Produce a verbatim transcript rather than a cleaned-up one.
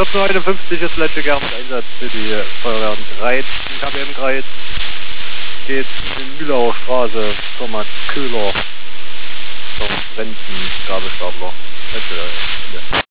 fünfzehnhundertneunundfünfzig ist Letztegern mit Einsatz für die Feuerwehren Greiz, K W M Greiz. Geht in die Mühlauer Straße, Firma Köhler, zum Renten, Gabelstapler.